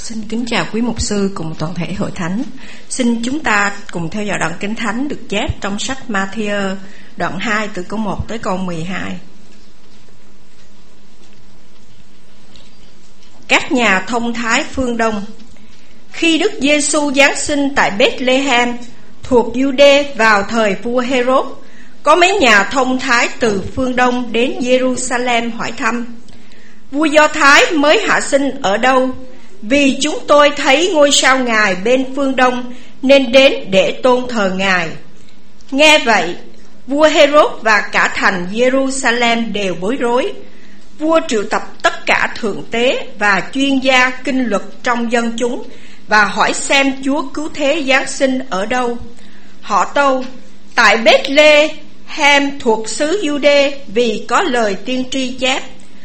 Xin kính chào quý mục sư cùng toàn thể hội thánh. Xin chúng ta cùng theo dõi đoạn Kinh Thánh được chép trong sách Ma-thi-ơ đoạn 2 từ câu 1 tới câu 12. Các nhà thông thái phương Đông. Khi Đức Giê-xu giáng sinh tại Bethlehem thuộc Giu-đê vào thời vua Hê-rốt, có mấy nhà thông thái từ phương Đông đến Giê-ru-sa-lem hỏi thăm: vua Do Thái mới hạ sinh ở đâu? Vì chúng tôi thấy ngôi sao Ngài bên phương Đông nên đến để tôn thờ Ngài. Nghe vậy, vua Hê-rốt và cả thành Giê-ru-sa-lem đều bối rối. Vua triệu tập tất cả thượng tế và chuyên gia kinh luật trong dân chúng và hỏi xem Chúa cứu thế giáng sinh ở đâu. Họ tâu: tại Bethlehem thuộc xứ Giu-đê, vì có lời tiên tri chép: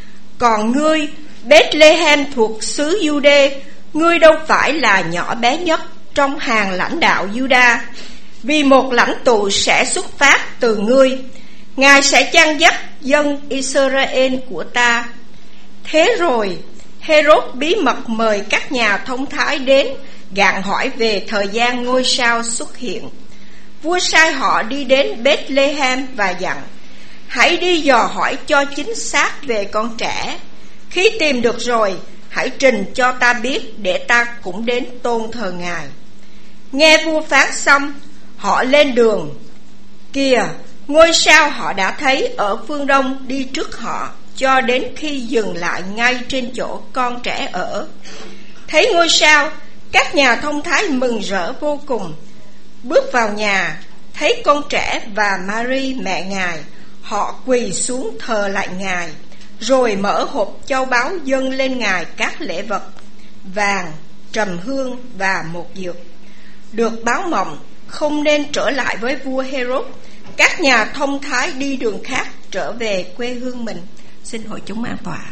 còn ngươi Bethlehem thuộc xứ Giu-đê, ngươi đâu phải là nhỏ bé nhất trong hàng lãnh đạo Giu-đa, vì một lãnh tụ sẽ xuất phát từ ngươi, Ngài sẽ chăn dắt dân Israel của ta. Thế rồi Hê-rốt bí mật mời các nhà thông thái đến gạn hỏi về thời gian ngôi sao xuất hiện. Vua sai họ đi đến Bethlehem và dặn: hãy đi dò hỏi cho chính xác về con trẻ. Khi tìm được rồi, hãy trình cho ta biết để ta cũng đến tôn thờ Ngài. Nghe vua phán xong, họ lên đường. Kìa, ngôi sao họ đã thấy ở phương Đông đi trước họ, cho đến khi dừng lại ngay trên chỗ con trẻ ở. Thấy ngôi sao, các nhà thông thái mừng rỡ vô cùng. Bước vào nhà, thấy con trẻ và Mary mẹ Ngài, họ quỳ xuống thờ lại Ngài, rồi mở hộp châu báu dâng lên Ngài các lễ vật: vàng, trầm hương và một dược. Được báo mộng không nên trở lại với vua Hê-rốt, các nhà thông thái đi đường khác trở về quê hương mình. Xin hội chúng an tọa.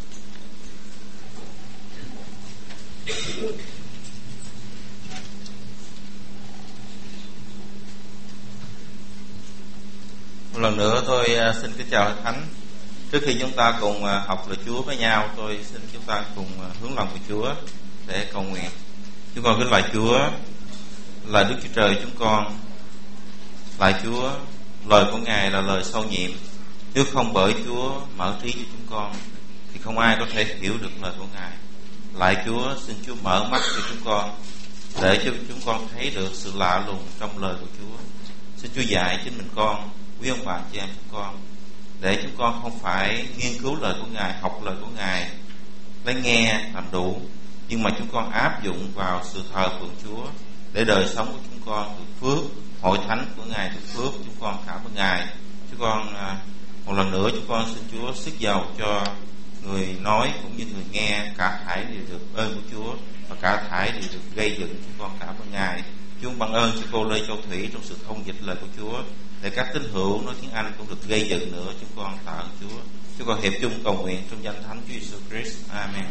Một lần nữa tôi xin kính chào Thánh. Trước khi chúng ta cùng học lời Chúa với nhau, tôi xin chúng ta cùng hướng lòng của Chúa để cầu nguyện. Chúng con kính lạy Chúa, là Đức Chúa Trời chúng con. Lạy Chúa, lời của Ngài là lời sâu nhiệm. Nếu không bởi Chúa mở trí cho chúng con thì không ai có thể hiểu được lời của Ngài. Lạy Chúa, xin Chúa mở mắt cho chúng con để cho chúng con thấy được sự lạ lùng trong lời của Chúa. Xin Chúa dạy chính mình con, quý ông bà chị em chúng con, để chúng con không phải nghiên cứu lời của Ngài, học lời của Ngài, lấy nghe làm đủ, nhưng mà chúng con áp dụng vào sự thờ phượng Chúa, để đời sống của chúng con được phước, hội thánh của Ngài được phước. Chúng con cảm ơn Ngài. Chúng con một lần nữa chúng con xin Chúa sức giàu cho người nói cũng như người nghe, cả thảy đều được ơn của Chúa và cả thảy đều được gây dựng. Chúng con cảm ơn Ngài. Chúng ban ơn cho cô Lê Châu Thủy trong sự thông dịch lời của Chúa, để các tín hữu nói tiếng Anh cũng được gây dựng nữa. Chúng con tạ ơn Chúa. Chúng con hiệp chung cầu nguyện trong danh Thánh Chúa Jesus Christ. Amen.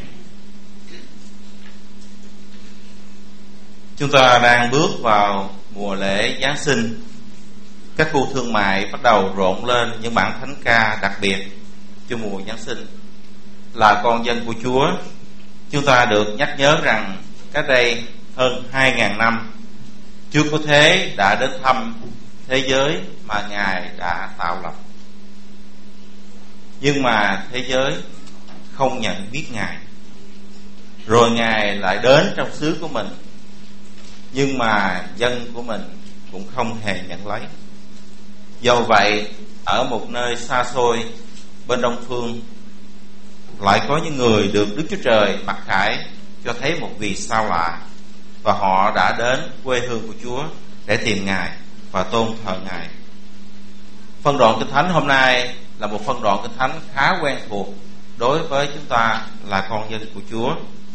Chúng ta đang bước vào mùa lễ Giáng sinh. Các khu thương mại bắt đầu rộn lên những bản thánh ca đặc biệt cho mùa Giáng sinh. Là con dân của Chúa, chúng ta được nhắc nhớ rằng cách đây hơn 2.000 năm, Chúa Cứu Thế đã đến thăm thế giới mà Ngài đã tạo lập. Nhưng mà thế giới không nhận biết Ngài. Rồi Ngài lại đến trong xứ của mình, nhưng mà dân của mình cũng không hề nhận lấy. Do vậy, ở một nơi xa xôi bên Đông Phương, lại có những người được Đức Chúa Trời mặc khải cho thấy một vì sao lạ, và họ đã đến quê hương của Chúa để tìm Ngài và tôn thờ Ngài. Phân đoạn Kinh Thánh hôm nay là một phân đoạn Kinh Thánh khá quen thuộc đối với chúng ta là con dân của Chúa.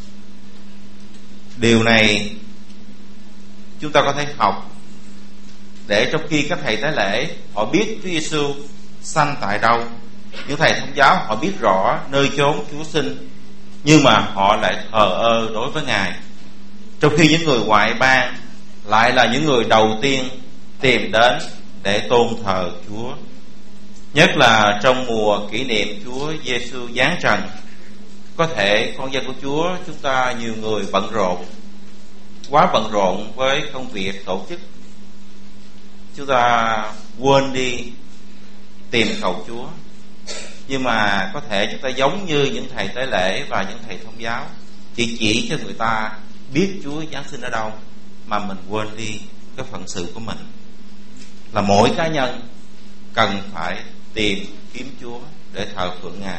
Điều này chúng ta có thể học để trong khi các thầy tế lễ họ biết Chúa Giêsu sanh tại đâu, những thầy thông giáo họ biết rõ nơi chốn Chúa sinh, nhưng mà họ lại thờ ơ đối với Ngài. Trong khi những người ngoại bang lại là những người đầu tiên tìm đến để tôn thờ Chúa. Nhất là trong mùa kỷ niệm Chúa Giêsu giáng trần, Có thể con dân của Chúa chúng ta nhiều người bận rộn, quá bận rộn với công việc tổ chức, chúng ta quên đi tìm cầu Chúa. Nhưng mà có thể chúng ta giống như những thầy tế lễ và những thầy thông giáo, chỉ cho người ta biết Chúa Giáng sinh ở đâu, mà mình quên đi cái phận sự của mình, là mỗi cá nhân cần phải tìm kiếm Chúa để thờ phượng Ngài.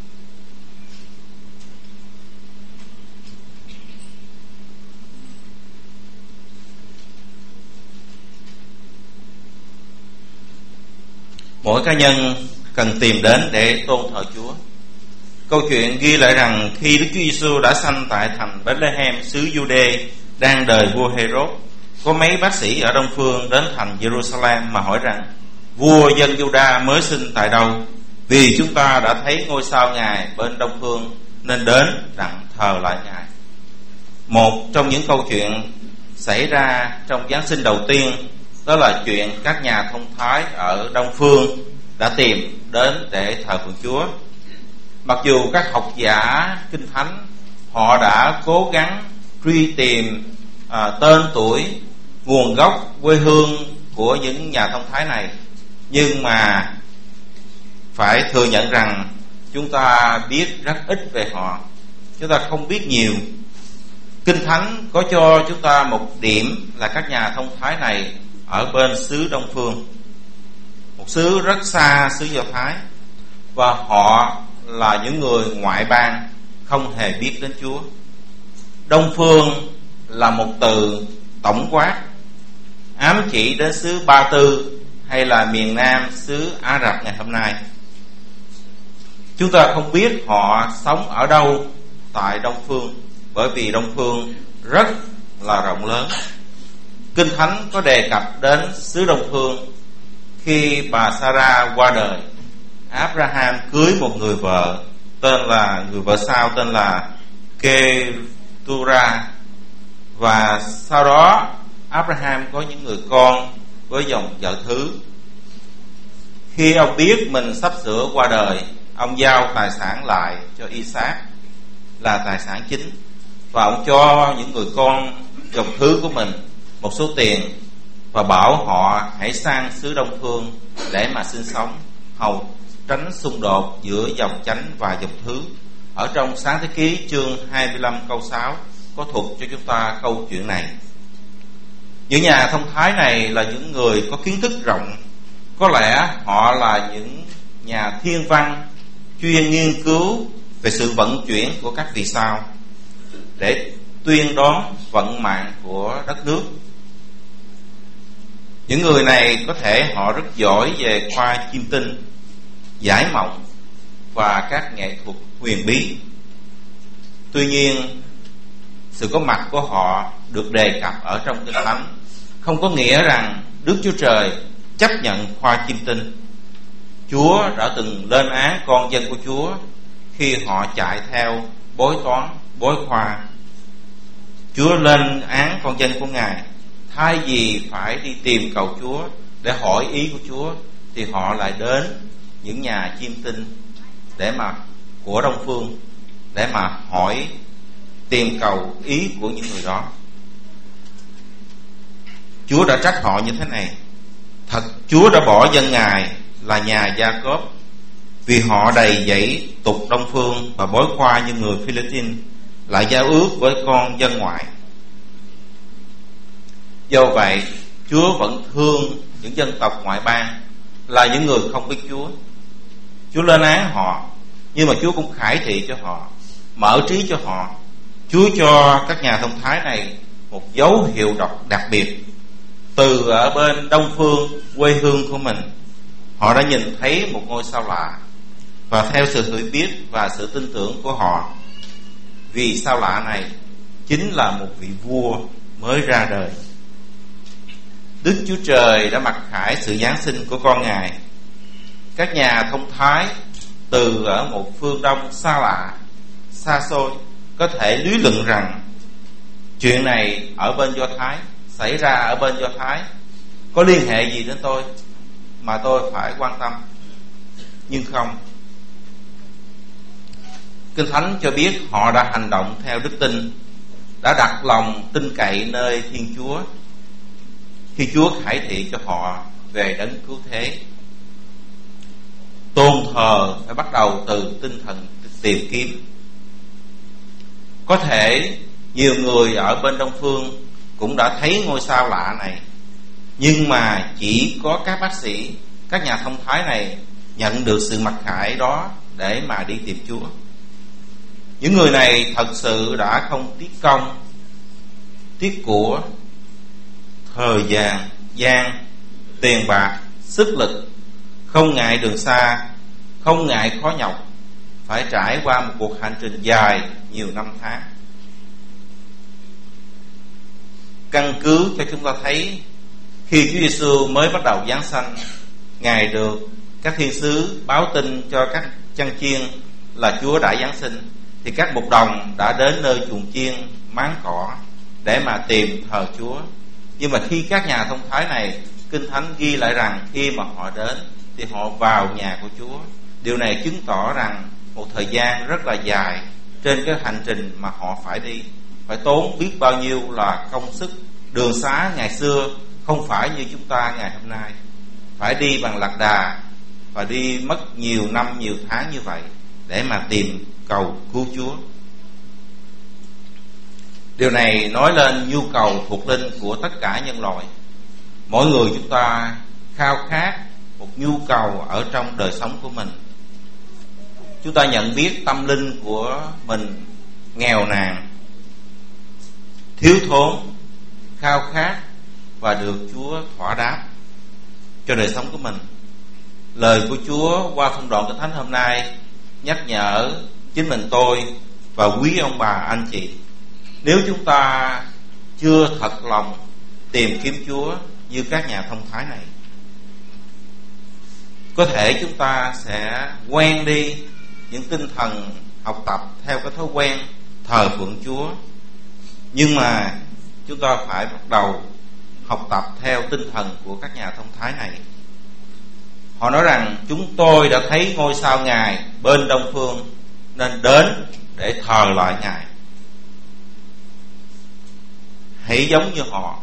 Mỗi cá nhân cần tìm đến để tôn thờ Chúa. Câu chuyện ghi lại rằng khi Đức Chúa Giêsu đã sanh tại thành Bethlehem xứ Giu-đê đang đời vua Hê-rốt, có mấy bác sĩ ở Đông Phương đến thành Jerusalem mà hỏi rằng: vua dân Giu-đa mới sinh tại đâu? Vì chúng ta đã thấy ngôi sao Ngài bên Đông Phương nên đến đặng thờ lại Ngài. Một trong những câu chuyện xảy ra trong Giáng sinh đầu tiên đó là chuyện các nhà thông thái ở Đông Phương đã tìm đến để thờ phượng Chúa. Mặc dù các học giả Kinh Thánh họ đã cố gắng truy tìm tên tuổi, nguồn gốc, quê hương của những nhà thông thái này, nhưng mà phải thừa nhận rằng chúng ta biết rất ít về họ, chúng ta không biết nhiều. Kinh Thánh có cho chúng ta một điểm là các nhà thông thái này ở bên xứ Đông Phương, một xứ rất xa xứ Do Thái, và họ là những người ngoại bang không hề biết đến Chúa. Đông Phương là một từ tổng quát ám chỉ đến xứ Ba Tư hay là miền Nam xứ Ả Rập ngày hôm nay. Chúng ta không biết họ sống ở đâu tại Đông Phương, bởi vì Đông Phương rất là rộng lớn. Kinh Thánh có đề cập đến xứ Đông Phương khi bà Sarah qua đời. Abraham cưới một người vợ người vợ sau tên là Ketura, và sau đó Abraham có những người con với dòng vợ thứ. Khi ông biết mình sắp sửa qua đời, ông giao tài sản lại cho Isaac là tài sản chính, và ông cho những người con dòng thứ của mình một số tiền và bảo họ hãy sang xứ Đông Phương để mà sinh sống, hầu tránh xung đột giữa dòng chánh và dòng thứ. Ở trong Sáng Thế Ký chương 25 câu 6 có thuật cho chúng ta câu chuyện này. Những nhà thông thái này là những người có kiến thức rộng, có lẽ họ là những nhà thiên văn chuyên nghiên cứu về sự vận chuyển của các vì sao để tuyên đoán vận mạng của đất nước. Những người này có thể họ rất giỏi về khoa chiêm tinh, giải mộng và các nghệ thuật huyền bí. Tuy nhiên, sự có mặt của họ được đề cập ở trong Kinh Thánh không có nghĩa rằng Đức Chúa Trời chấp nhận khoa chiêm tinh. Chúa đã từng lên án con dân của Chúa khi họ chạy theo bói toán, bói khoa. Chúa lên án con dân của Ngài, thay vì phải đi tìm cầu Chúa để hỏi ý của Chúa thì họ lại đến những nhà chiêm tinh của Đông Phương để mà hỏi, tìm cầu ý của những người đó. Chúa đã trách họ như thế này: thật, Chúa đã bỏ dân Ngài là nhà Gia-cốp vì họ đầy dẫy tục Đông Phương và bói khoa như người Philippines, lại giao ước với con dân ngoại. Do vậy, Chúa vẫn thương những dân tộc ngoại bang là những người không biết Chúa. Chúa lên án họ, nhưng mà Chúa cũng khải thị cho họ, mở trí cho họ. Chúa cho các nhà thông thái này một dấu hiệu đặc biệt. Từ ở bên Đông Phương, quê hương của mình, họ đã nhìn thấy một ngôi sao lạ, và theo sự hiểu biết và sự tin tưởng của họ, vì sao lạ này chính là một vị vua mới ra đời. Đức Chúa Trời đã mặc khải sự Giáng sinh của con Ngài. Các nhà thông thái từ ở một phương Đông xa lạ, xa xôi có thể lý luận rằng chuyện này ở bên Do Thái, xảy ra ở bên Do Thái, có liên hệ gì đến tôi mà tôi phải quan tâm. Nhưng không, Kinh Thánh cho biết họ đã hành động theo đức tin, đã đặt lòng tin cậy nơi Thiên Chúa khi Chúa khải thị cho họ về đấng cứu thế. Tôn thờ phải bắt đầu từ tinh thần tìm kiếm. Có thể nhiều người ở bên Đông Phương cũng đã thấy ngôi sao lạ này, nhưng mà chỉ có các bác sĩ, các nhà thông thái này nhận được sự mặc khải đó để mà đi tìm Chúa. Những người này thật sự đã không tiếc công, tiếc của, thời gian, tiền bạc, sức lực, không ngại đường xa, không ngại khó nhọc, phải trải qua một cuộc hành trình dài nhiều năm tháng. Căn cứ cho chúng ta thấy khi Chúa Giêsu mới bắt đầu giáng sanh, Ngài được các thiên sứ báo tin cho các chăn chiên là Chúa đã giáng sinh, thì các mục đồng đã đến nơi chuồng chiên máng cỏ để mà tìm thờ Chúa. Nhưng mà khi các nhà thông thái này, Kinh Thánh ghi lại rằng khi mà họ đến thì họ vào nhà của Chúa. Điều này chứng tỏ rằng một thời gian rất là dài trên cái hành trình mà họ phải đi, phải tốn biết bao nhiêu là công sức. Đường xá ngày xưa không phải như chúng ta ngày hôm nay, phải đi bằng lạc đà và đi mất nhiều năm nhiều tháng như vậy để mà tìm cầu cứu Chúa. Điều này nói lên nhu cầu thuộc linh của tất cả nhân loại. Mỗi người chúng ta khao khát một nhu cầu ở trong đời sống của mình. Chúng ta nhận biết tâm linh của mình nghèo nàn, thiếu thốn, khao khát và được Chúa thỏa đáp cho đời sống của mình. Lời của Chúa qua thông đoạn Kinh Thánh hôm nay nhắc nhở chính mình tôi và quý ông bà anh chị, nếu chúng ta chưa thật lòng tìm kiếm Chúa như các nhà thông thái này, có thể chúng ta sẽ quen đi những tinh thần học tập theo cái thói quen thờ phượng Chúa. Nhưng mà chúng ta phải bắt đầu học tập theo tinh thần của các nhà thông thái này. Họ nói rằng chúng tôi đã thấy ngôi sao Ngài bên Đông Phương nên đến để thờ lại Ngài. Hãy giống như họ,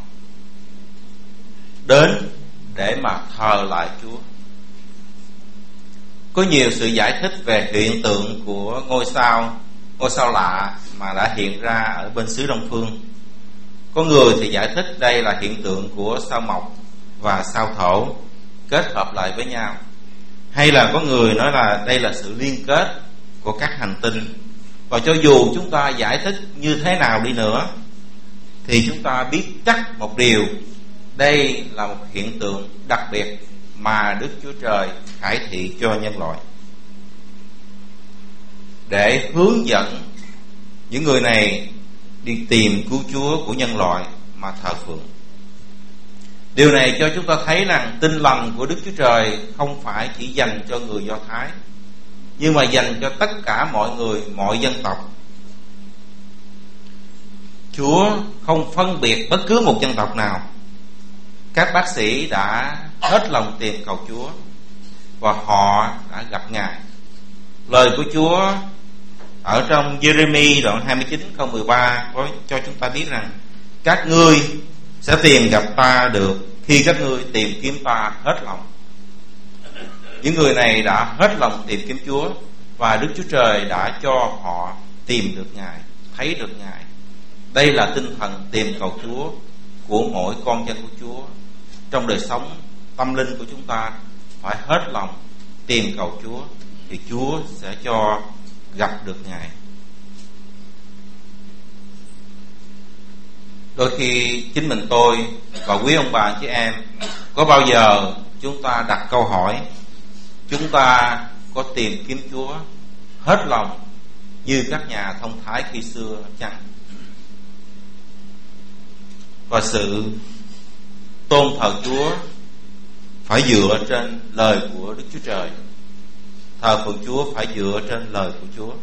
đến để mà thờ lại Chúa. Có nhiều sự giải thích về hiện tượng của ngôi sao lạ mà đã hiện ra ở bên xứ Đông Phương. Có người thì giải thích đây là hiện tượng của sao Mộc và sao Thổ kết hợp lại với nhau, hay là có người nói là đây là sự liên kết của các hành tinh. Và cho dù chúng ta giải thích như thế nào đi nữa thì chúng ta biết chắc một điều, đây là một hiện tượng đặc biệt mà Đức Chúa Trời khải thị cho nhân loại để hướng dẫn những người này đi tìm cứu Chúa của nhân loại mà thờ phượng. Điều này cho chúng ta thấy rằng tin lành của Đức Chúa Trời không phải chỉ dành cho người Do Thái, nhưng mà dành cho tất cả mọi người, mọi dân tộc. Chúa không phân biệt bất cứ một dân tộc nào. Các bác sĩ đã hết lòng tìm cầu Chúa và họ đã gặp Ngài. Lời của Chúa ở trong Giê-rê-mi đoạn 29 câu 13 có cho chúng ta biết rằng các ngươi sẽ tìm gặp ta được khi các ngươi tìm kiếm ta hết lòng. Những người này đã hết lòng tìm kiếm Chúa và Đức Chúa Trời đã cho họ tìm được Ngài, thấy được Ngài. Đây là tinh thần tìm cầu Chúa của mỗi con dân của Chúa. Trong đời sống tâm linh của chúng ta phải hết lòng tìm cầu Chúa thì Chúa sẽ cho gặp được Ngài. Đôi khi chính mình tôi và quý ông bà chị em có bao giờ chúng ta đặt câu hỏi, chúng ta có tìm kiếm Chúa hết lòng như các nhà thông thái khi xưa chăng? Và sự tôn thờ Chúa phải dựa trên lời của Đức Chúa Trời. Thờ phượng Chúa phải dựa trên lời của Chúa.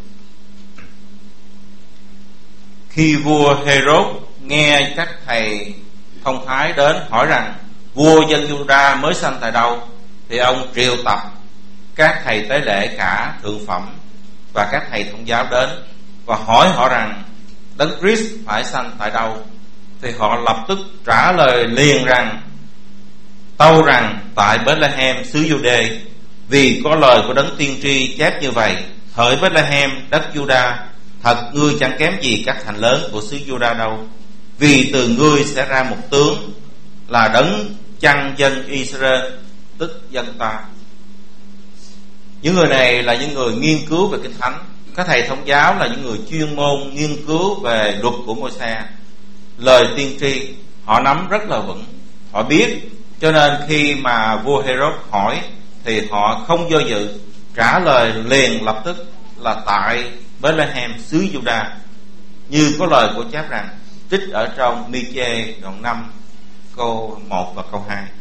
Khi vua Hê-rốt nghe các thầy thông thái đến hỏi rằng vua dân Giu-đa mới sanh tại đâu, thì ông triệu tập các thầy tế lễ cả thượng phẩm và các thầy thông giáo đến và hỏi họ rằng Đấng Christ phải sanh tại đâu, thì họ lập tức trả lời liền rằng tâu rằng tại Bethlehem xứ Giu-đê, vì có lời của Đấng tiên tri chép như vậy: hỡi Bethlehem đất Giu-đa, thật ngươi chẳng kém gì các thành lớn của xứ Giu-đa đâu, vì từ ngươi sẽ ra một tướng là Đấng chăn dân Israel, tức dân ta. Những người này là những người nghiên cứu về Kinh Thánh. Các thầy thông giáo là những người chuyên môn nghiên cứu về luật của Môi-se, lời tiên tri. Họ nắm rất là vững, họ biết, cho nên khi mà vua Herod hỏi thì họ không do dự, trả lời liền lập tức là tại Bethlehem xứ Giu-đa, như có lời của chép rằng, trích ở trong Mi-chê đoạn 5 câu 1 và câu 2.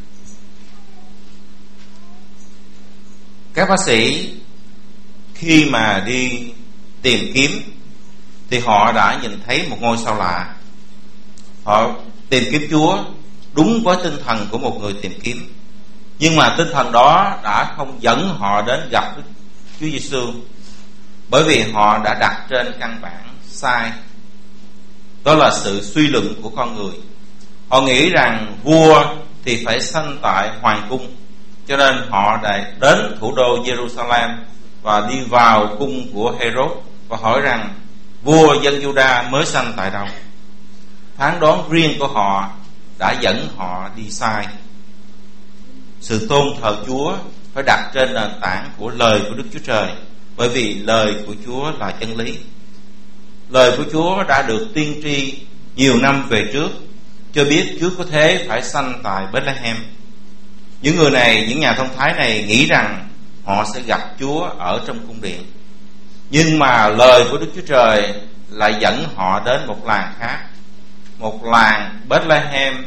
Các bác sĩ khi mà đi tìm kiếm thì họ đã nhìn thấy một ngôi sao lạ. Họ tìm kiếm Chúa đúng với tinh thần của một người tìm kiếm, nhưng mà tinh thần đó đã không dẫn họ đến gặp Chúa Giêsu, bởi vì họ đã đặt trên căn bản sai. Đó là sự suy luận của con người. Họ nghĩ rằng vua thì phải sanh tại hoàng cung, cho nên họ đã đến thủ đô Jerusalem và đi vào cung của Herod và hỏi rằng vua dân Giu-đa mới sanh tại đâu. Phán đoán riêng của họ đã dẫn họ đi sai. Sự tôn thờ Chúa phải đặt trên nền tảng của lời của Đức Chúa Trời, bởi vì lời của Chúa là chân lý. Lời của Chúa đã được tiên tri nhiều năm về trước, cho biết Chúa có thế phải sanh tại Bethlehem. Những người này, những nhà thông thái này nghĩ rằng họ sẽ gặp Chúa ở trong cung điện, nhưng mà lời của Đức Chúa Trời lại dẫn họ đến một làng khác, một làng Bethlehem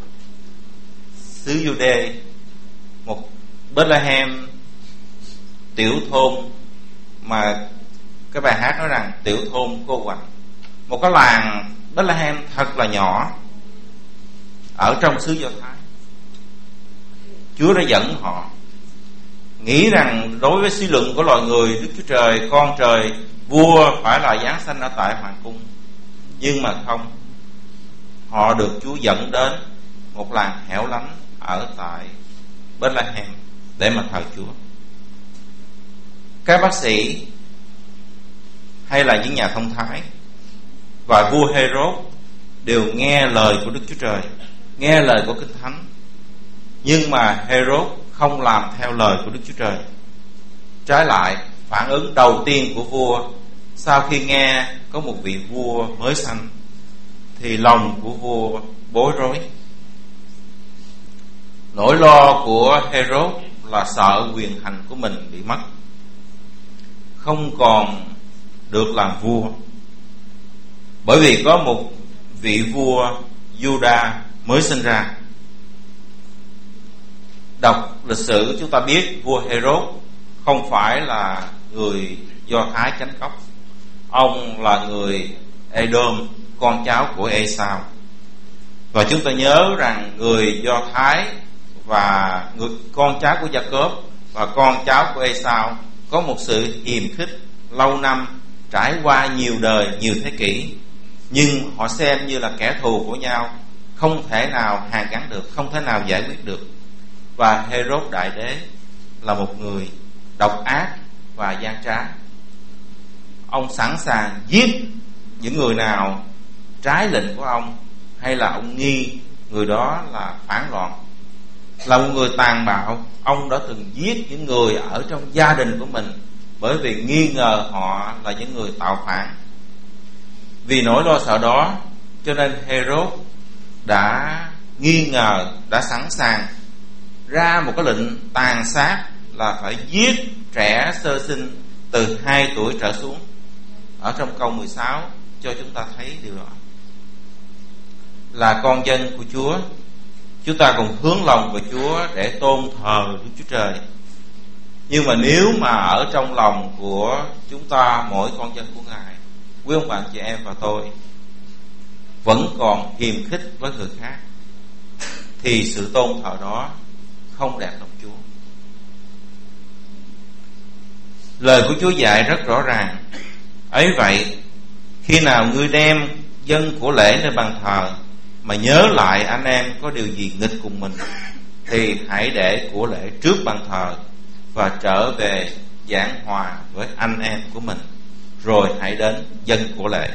xứ Giu-đê, một Bethlehem tiểu thôn mà cái bài hát nói rằng tiểu thôn cô quạnh. Một cái làng Bethlehem thật là nhỏ ở trong xứ Do Thái. Chúa đã dẫn họ nghĩ rằng đối với suy luận của loài người, Đức Chúa Trời, con trời, vua phải là giáng sanh ở tại hoàng cung. Nhưng mà không, họ được Chúa dẫn đến một làng hẻo lánh ở tại Bethlehem để mà thờ Chúa. Các bác sĩ hay là những nhà thông thái và vua Herod đều nghe lời của Đức Chúa Trời, nghe lời của Kinh Thánh, nhưng mà Herod không làm theo lời của Đức Chúa Trời. Trái lại, phản ứng đầu tiên của vua sau khi nghe có một vị vua mới sanh thì lòng của vua bối rối. Nỗi lo của Herod là sợ quyền hành của mình bị mất, không còn được làm vua, bởi vì có một vị vua Juda mới sinh ra. Đọc lịch sử chúng ta biết vua Herod không phải là người Do Thái chánh cốc. Ông là người Edom, con cháu của Esau. Và chúng ta nhớ rằng người Do Thái và người con cháu của Gia-cốp và con cháu của Esau có một sự hiềm khích lâu năm, trải qua nhiều đời, nhiều thế kỷ, nhưng họ xem như là kẻ thù của nhau, không thể nào hàn gắn được, không thể nào giải quyết được. Và Herod đại đế là một người độc ác và gian trá. Ông sẵn sàng giết những người nào trái lệnh của ông, hay là ông nghi người đó là phản loạn. Là một người tàn bạo, ông đã từng giết những người ở trong gia đình của mình, bởi vì nghi ngờ họ là những người tạo phản. Vì nỗi lo sợ đó, cho nên Herod đã nghi ngờ, đã sẵn sàng ra một cái lệnh tàn sát là phải giết trẻ sơ sinh từ 2 tuổi trở xuống. Ở trong câu 16 cho chúng ta thấy điều đó. Là con dân của Chúa, chúng ta cùng hướng lòng về Chúa để tôn thờ Đức Chúa Trời. Nhưng mà nếu mà ở trong lòng của chúng ta, mỗi con dân của Ngài, quý ông bạn chị em và tôi vẫn còn hiềm khích với người khác, thì sự tôn thờ đó không đẹp lòng Chúa. Lời của Chúa dạy rất rõ ràng. Ấy vậy, khi nào ngươi đem dâng của lễ nơi bàn thờ mà nhớ lại anh em có điều gì nghịch cùng mình, thì hãy để của lễ trước bàn thờ và trở về giảng hòa với anh em của mình, rồi hãy đến dâng của lễ.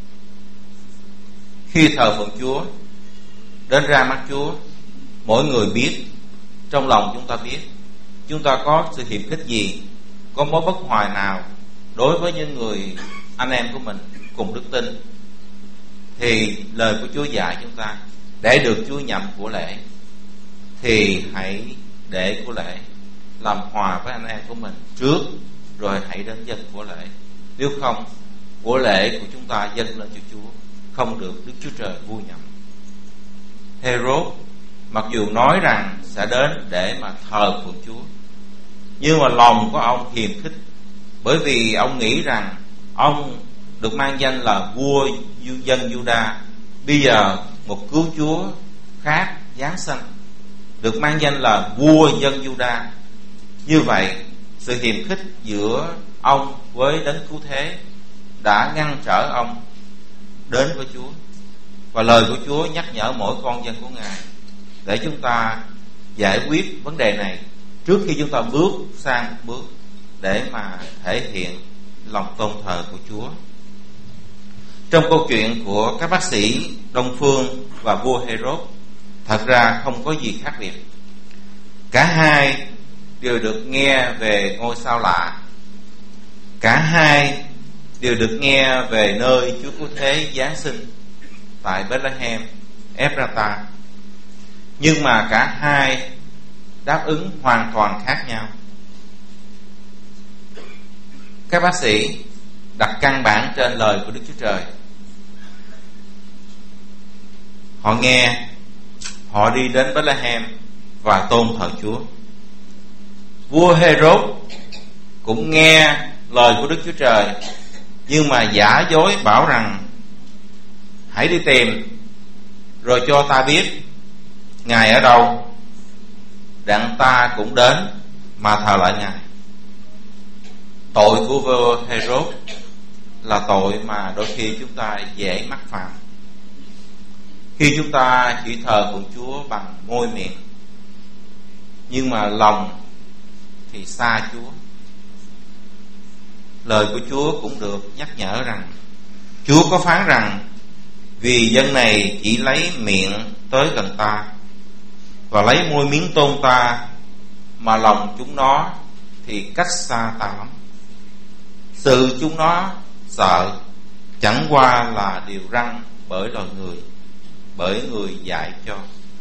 Khi thờ phượng Chúa, đến ra mắt Chúa, mỗi người biết, trong lòng chúng ta biết, chúng ta có sự hiềm khích gì, có mối bất hòa nào đối với những người anh em của mình cùng đức tin, thì lời của Chúa dạy chúng ta để được Chúa nhậm của lễ thì hãy để của lễ, làm hòa với anh em của mình trước, rồi hãy đến dâng của lễ. Nếu không, của lễ của chúng ta dâng lên cho Chúa không được Đức Chúa Trời vui nhậm. Hêrôd mặc dù nói rằng sẽ đến để mà thờ phượng Chúa, nhưng mà lòng của ông hiềm khích, bởi vì ông nghĩ rằng ông được mang danh là vua dân Juda. Bây giờ một cứu Chúa khác giáng sanh, được mang danh là vua dân Juda. Như vậy, sự hiềm khích giữa ông với đấng cứu thế đã ngăn trở ông đến với Chúa. Và lời của Chúa nhắc nhở mỗi con dân của Ngài để chúng ta giải quyết vấn đề này trước khi chúng ta bước sang một bước để mà thể hiện lòng tôn thờ của Chúa. Trong câu chuyện của các bác sĩ Đông Phương và vua Hêrôd, thật ra không có gì khác biệt. Cả hai đều được nghe về ngôi sao lạ, cả hai đều được nghe về nơi Chúa Cứu Thế giáng sinh tại Bethlehem, Ephrata. Nhưng mà cả hai đáp ứng hoàn toàn khác nhau. Các bác sĩ đặt căn bản trên lời của Đức Chúa Trời. Họ nghe, họ đi đến Bethlehem và tôn thờ Chúa. Vua Hêrôd cũng nghe lời của Đức Chúa Trời, nhưng mà giả dối bảo rằng hãy đi tìm rồi cho ta biết Ngài ở đâu, đặng ta cũng đến mà thờ lại Ngài. Tội của vua Hêrôd là tội mà đôi khi chúng ta dễ mắc phạm. Khi chúng ta chỉ thờ phượng Chúa bằng môi miệng, nhưng mà lòng thì xa Chúa. Lời của Chúa cũng được nhắc nhở rằng Chúa có phán rằng vì dân này chỉ lấy miệng tới gần ta và lấy môi miếng tôn ta, mà lòng chúng nó thì cách xa ta lắm. Sự chúng nó sợ chẳng qua là điều răn bởi loài người, bởi người dạy cho.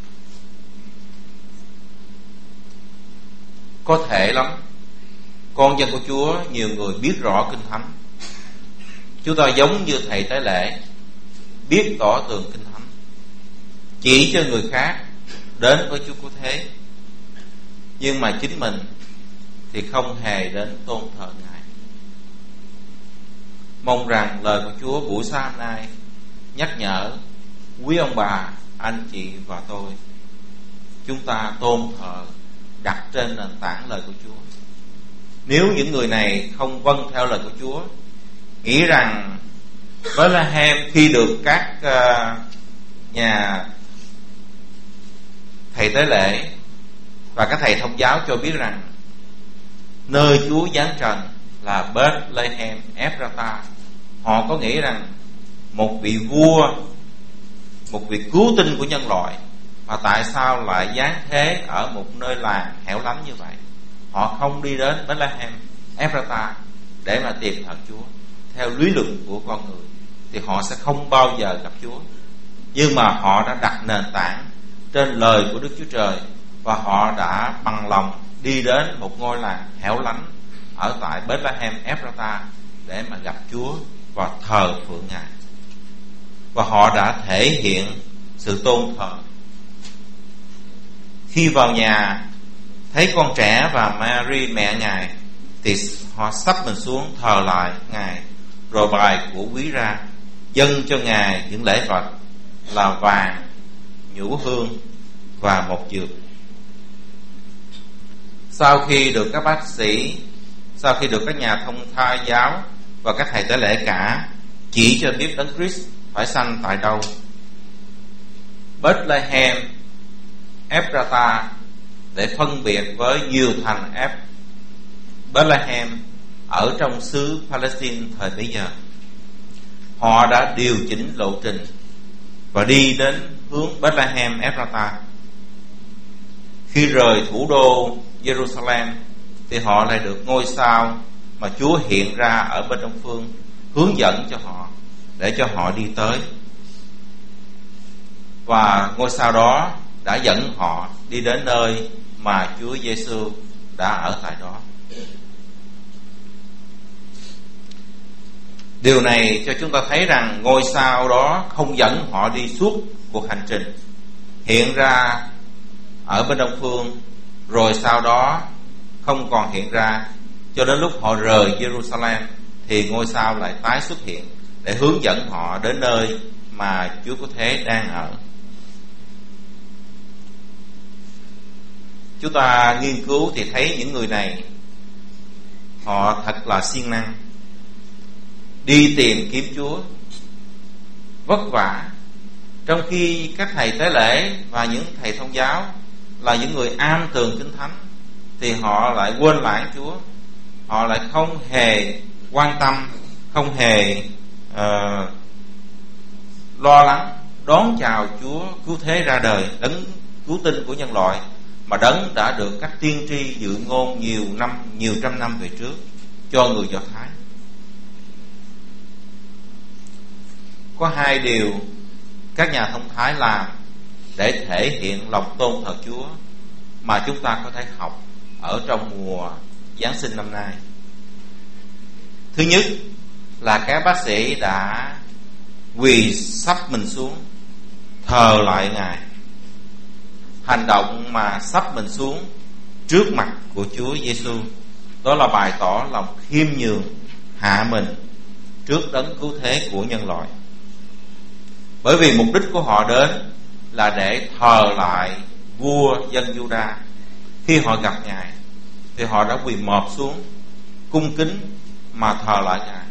Có thể lắm con dân của Chúa, nhiều người biết rõ Kinh Thánh. Chúng ta giống như thầy tế lễ, biết tỏ tường Kinh Thánh, chỉ cho người khác đến với Chúa Cứu Thế, nhưng mà chính mình thì không hề đến tôn thờ Ngài. Mong rằng lời của Chúa buổi sáng hôm nay nhắc nhở quý ông bà, anh chị và tôi, chúng ta tôn thờ đặt trên nền tảng lời của Chúa. Nếu những người này không vâng theo lời của Chúa, nghĩ rằng Bethlehem khi được các nhà thầy tế lễ và các thầy thông giáo cho biết rằng nơi Chúa giáng trần là Bethlehem, Ephrata, họ có nghĩ rằng một vị vua, một vị cứu tinh của nhân loại, mà tại sao lại giáng thế ở một nơi làng hẻo lánh như vậy? Họ không đi đến Bethlehem, Ephrata để mà tìm thờ Chúa. Theo lý luận của con người thì họ sẽ không bao giờ gặp Chúa. Nhưng mà họ đã đặt nền tảng trên lời của Đức Chúa Trời, và họ đã bằng lòng đi đến một ngôi làng hẻo lánh ở tại Bethlehem, Ephrata để mà gặp Chúa và thờ phượng Ngài. Và họ đã thể hiện sự tôn thờ. Khi vào nhà thấy con trẻ và Mary mẹ Ngài, thì họ xấp mình xuống thờ lại Ngài, rồi bài của quý ra, dâng cho Ngài những lễ vật là vàng, nhũ hương và một dược. Sau khi được các bác sĩ sau khi được các nhà thông thái giáo và các thầy tế lễ cả chỉ cho biết Đấng Christ phải sanh tại đâu. Bethlehem, Ephrata để phân biệt với nhiều thành Bethlehem ở trong xứ Palestine thời bấy giờ. Họ đã điều chỉnh lộ trình và đi đến hướng Bethlehem, Ephrata. Khi rời thủ đô Jerusalem thì họ lại được ngôi sao mà Chúa hiện ra ở bên đông phương hướng dẫn cho họ, để cho họ đi tới. Và ngôi sao đó đã dẫn họ đi đến nơi mà Chúa Giêsu đã ở tại đó. Điều này cho chúng ta thấy rằng ngôi sao đó không dẫn họ đi suốt cuộc hành trình, hiện ra ở bên đông phương, rồi sau đó không còn hiện ra, cho đến lúc họ rời Jerusalem thì ngôi sao lại tái xuất hiện để hướng dẫn họ đến nơi mà Chúa Cứu Thế đang ở. Chúng ta nghiên cứu thì thấy những người này họ thật là siêng năng, đi tìm kiếm Chúa, vất vả, trong khi các thầy tế lễ và những thầy thông giáo là những người am tường Kinh Thánh thì họ lại quên lãng Chúa. Họ lại không hề quan tâm, không hề lo lắng đón chào Chúa Cứu Thế ra đời, Đấng cứu tinh của nhân loại, mà Đấng đã được các tiên tri dự ngôn nhiều trăm năm về trước cho người Do Thái. Có hai điều các nhà thông thái làm để thể hiện lòng tôn thờ Chúa mà chúng ta có thể học ở trong mùa Giáng sinh năm nay. Thứ nhất là các bác sĩ đã quỳ sắp mình xuống thờ lại Ngài. Hành động mà sắp mình xuống trước mặt của Chúa Giêsu, đó là bày tỏ lòng khiêm nhường, hạ mình trước Đấng Cứu Thế của nhân loại. Bởi vì mục đích của họ đến là để thờ lại vua dân Juda. Khi họ gặp Ngài thì họ đã quỳ mọp xuống cung kính mà thờ lại Ngài.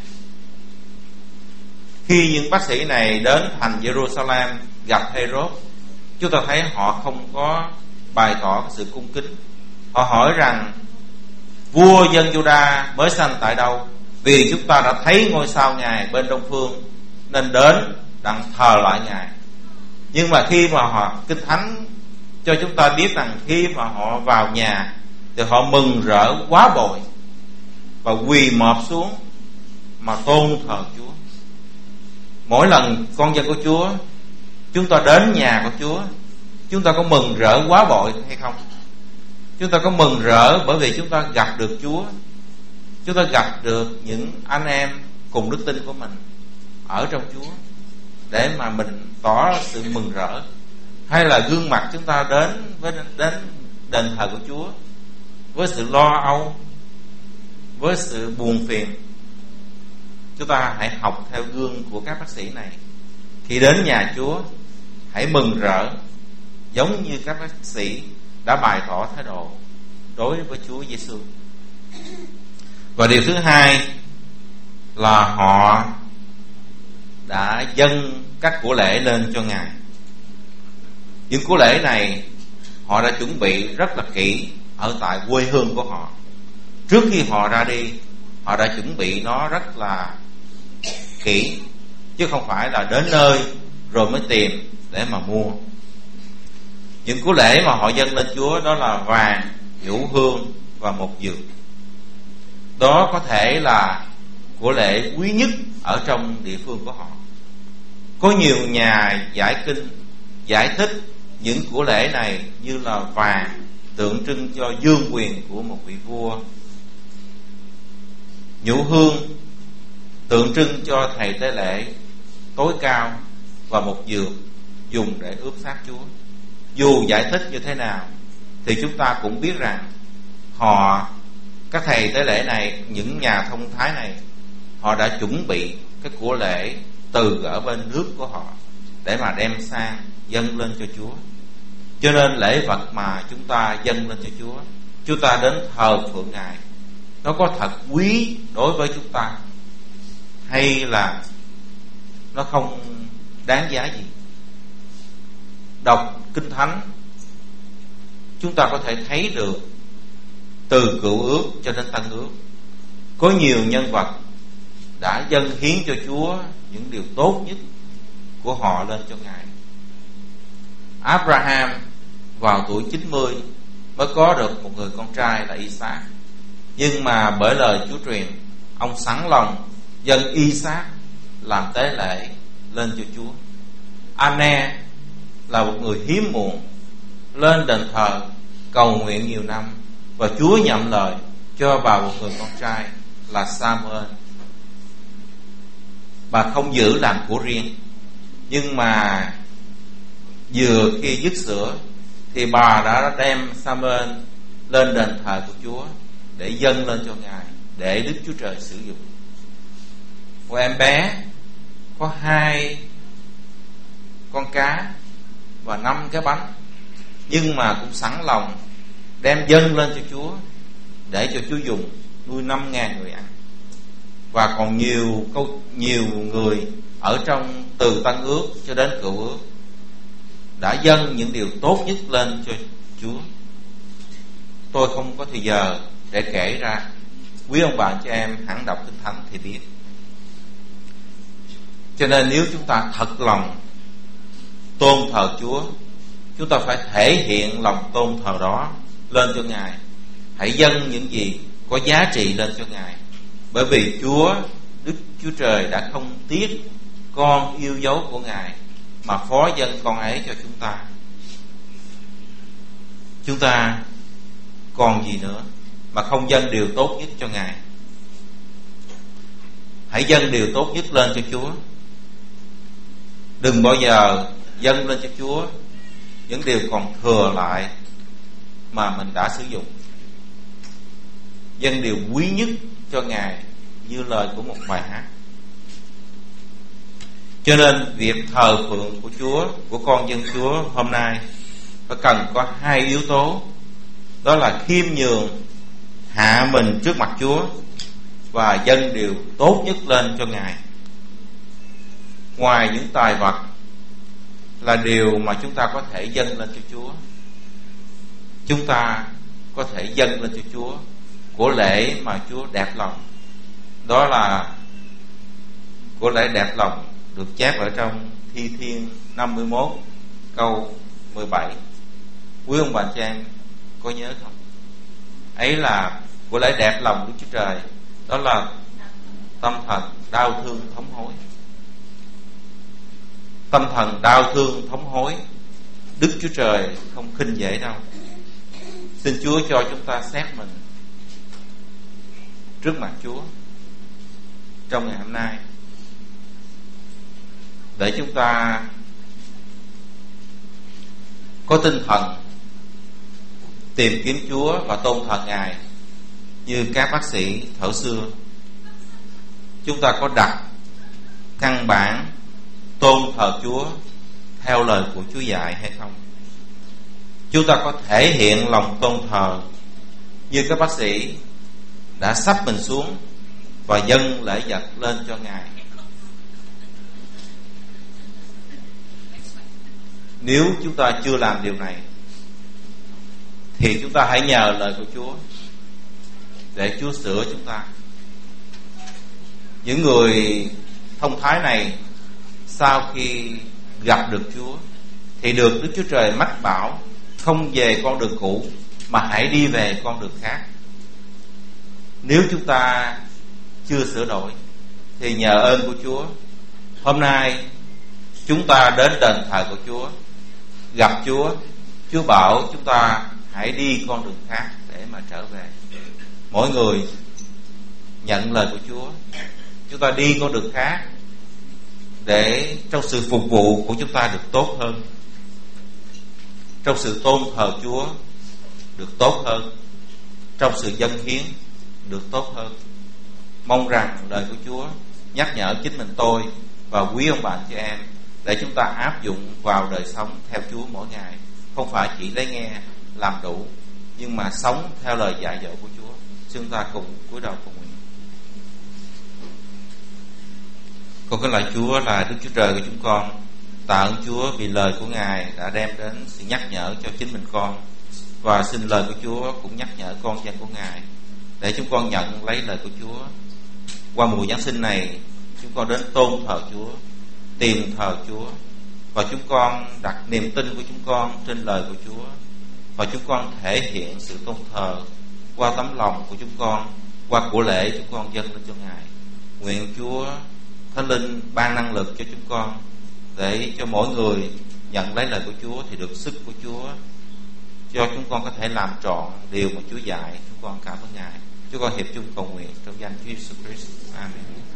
Khi những bác sĩ này đến thành Jerusalem gặp Herod, chúng ta thấy họ không có bày tỏ sự cung kính. Họ hỏi rằng vua dân Juda mới sanh tại đâu, vì chúng ta đã thấy ngôi sao Ngài bên đông phương nên đến đặng thờ lại Ngài. Nhưng mà khi mà họ Kinh Thánh cho chúng ta biết rằng khi mà họ vào nhà thì họ mừng rỡ quá bội và quỳ mọp xuống mà tôn thờ Chúa. Mỗi lần con dân của Chúa, chúng ta đến nhà của Chúa, chúng ta có mừng rỡ quá bội hay không? Chúng ta có mừng rỡ bởi vì chúng ta gặp được Chúa, chúng ta gặp được những anh em cùng đức tin của mình ở trong Chúa, để mà mình tỏ sự mừng rỡ, hay là gương mặt chúng ta đến đền thờ của Chúa với sự lo âu, với sự buồn phiền? Chúng ta hãy học theo gương của các bác sĩ này. Khi đến nhà Chúa, hãy mừng rỡ giống như các bác sĩ đã bày tỏ thái độ đối với Chúa Giêsu. Và điều thứ hai là họ đã dâng các của lễ lên cho Ngài. Những của lễ này họ đã chuẩn bị rất là kỹ ở tại quê hương của họ. Trước khi họ ra đi, họ đã chuẩn bị nó rất là kỹ, chứ không phải là đến nơi rồi mới tìm để mà mua. Những của lễ mà họ dâng lên Chúa đó là vàng, nhũ hương và một dược. Đó có thể là của lễ quý nhất ở trong địa phương của họ. Có nhiều nhà giải kinh giải thích những của lễ này như là vàng tượng trưng cho vương quyền của một vị vua, nhũ hương tượng trưng cho thầy tế lễ tối cao, và một dược dùng để ướp xác Chúa. Dù giải thích như thế nào thì chúng ta cũng biết rằng các thầy tế lễ này, những nhà thông thái này, họ đã chuẩn bị cái của lễ từ ở bên nước của họ để mà đem sang dâng lên cho Chúa. Cho nên lễ vật mà chúng ta dâng lên cho Chúa, chúng ta đến thờ phượng Ngài nó có thật quý đối với chúng ta, hay là nó không đáng giá gì. Đọc Kinh Thánh, chúng ta có thể thấy được từ Cựu Ước cho đến Tân Ước, có nhiều nhân vật đã dâng hiến cho Chúa những điều tốt nhất của họ lên cho Ngài. Abraham vào tuổi 90 mới có được một người con trai là Isaac, nhưng mà bởi lời Chúa truyền, ông sẵn lòng dâng Isaac làm tế lễ lên cho Chúa. Anne là một người hiếm muộn, lên đền thờ cầu nguyện nhiều năm, và Chúa nhậm lời cho bà một người con trai là Samuel. Bà không giữ làm của riêng, nhưng mà vừa khi dứt sữa thì bà đã đem Samuel lên đền thờ của Chúa để dâng lên cho Ngài, để Đức Chúa Trời sử dụng. Một em bé có 2 con cá và 5 cái bánh, nhưng mà cũng sẵn lòng đem dâng lên cho Chúa để cho Chúa dùng nuôi 5.000 người ăn. Và còn nhiều người ở trong từ Tân Ước cho đến Cựu Ước đã dâng những điều tốt nhất lên cho Chúa. Tôi không có thời giờ để kể ra, quý ông bà chị em hẳn đọc Kinh Thánh thì biết. Cho nên nếu chúng ta thật lòng tôn thờ Chúa, chúng ta phải thể hiện lòng tôn thờ đó lên cho Ngài. Hãy dâng những gì có giá trị lên cho Ngài, bởi vì Đức Chúa Trời đã không tiếc con yêu dấu của Ngài mà phó dâng con ấy cho chúng ta. Chúng ta còn gì nữa mà không dâng điều tốt nhất cho Ngài? Hãy dâng điều tốt nhất lên cho Chúa. Đừng bao giờ dâng lên cho Chúa những điều còn thừa lại mà mình đã sử dụng. Dâng điều quý nhất cho Ngài, như lời của một bài hát. Cho nên việc thờ phượng của Chúa, của con dân Chúa hôm nay phải cần có 2 yếu tố. Đó là khiêm nhường, hạ mình trước mặt Chúa, và dâng điều tốt nhất lên cho Ngài. Ngoài những tài vật là điều mà chúng ta có thể dâng lên cho Chúa, chúng ta có thể dâng lên cho Chúa của lễ mà Chúa đẹp lòng. Đó là của lễ đẹp lòng được chép ở trong Thi Thiên 51 câu 17. Quý ông bà chị em có nhớ không? Ấy là của lễ đẹp lòng Đức Chúa Trời. Đó là tâm thần đau thương thống hối. Tâm thần đau thương thống hối, Đức Chúa Trời không khinh dễ đâu. Xin Chúa cho chúng ta xét mình trước mặt Chúa trong ngày hôm nay, để chúng ta có tinh thần tìm kiếm Chúa và tôn thờ Ngài như các bác sĩ thuở xưa. Chúng ta có đặt căn bản tôn thờ Chúa theo lời của Chúa dạy hay không? Chúng ta có thể hiện lòng tôn thờ như các bác sĩ đã sắp mình xuống và dâng lễ vật lên cho Ngài? Nếu chúng ta chưa làm điều này thì chúng ta hãy nhờ lời của Chúa để Chúa sửa chúng ta. Những người thông thái này sau khi gặp được Chúa thì được Đức Chúa Trời mách bảo không về con đường cũ mà hãy đi về con đường khác. Nếu chúng ta chưa sửa đổi thì nhờ ơn của Chúa, hôm nay chúng ta đến đền thờ của Chúa, gặp Chúa, Chúa bảo chúng ta hãy đi con đường khác để mà trở về. Mỗi người nhận lời của Chúa, chúng ta đi con đường khác để trong sự phục vụ của chúng ta được tốt hơn, trong sự tôn thờ Chúa được tốt hơn, trong sự dâng hiến được tốt hơn. Mong rằng lời của Chúa nhắc nhở chính mình tôi và quý ông bạn chị em để chúng ta áp dụng vào đời sống theo Chúa mỗi ngày, không phải chỉ lấy nghe làm đủ, nhưng mà sống theo lời dạy dỗ của Chúa. Chúng ta cùng cúi đầu cầu nguyện. Con kính lạy Chúa là Đức Chúa Trời của chúng con. Tạ ơn Chúa vì lời của Ngài đã đem đến sự nhắc nhở cho chính mình con, và xin lời của Chúa cũng nhắc nhở con dân của Ngài để chúng con nhận lấy lời của Chúa. Qua mùa Giáng sinh này, chúng con đến tôn thờ Chúa, tìm thờ Chúa, và chúng con đặt niềm tin của chúng con trên lời của Chúa, và chúng con thể hiện sự tôn thờ qua tấm lòng của chúng con, qua của lễ chúng con dâng lên cho Ngài. Nguyện Chúa Thánh Linh ban năng lực cho chúng con để cho mỗi người nhận lấy lời của Chúa thì được sức của Chúa, cho chúng con có thể làm trọn điều mà Chúa dạy. Chúng con cảm ơn Ngài. Chúng con hiệp chung cầu nguyện trong danh Chúa Jesus Christ. Amen.